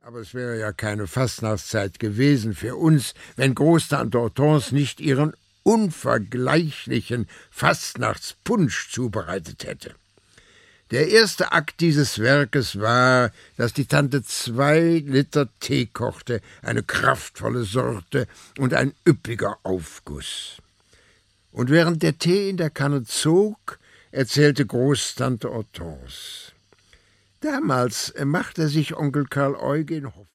Aber es wäre ja keine Fastnachtszeit gewesen für uns, wenn Großtante Hortense nicht ihren unvergleichlichen Fastnachtspunsch zubereitet hätte. Der erste Akt dieses Werkes war, dass die Tante 2 Liter Tee kochte, eine kraftvolle Sorte und ein üppiger Aufguss. Und während der Tee in der Kanne zog, erzählte Großtante Hortense: Damals machte sich Onkel Karl Eugen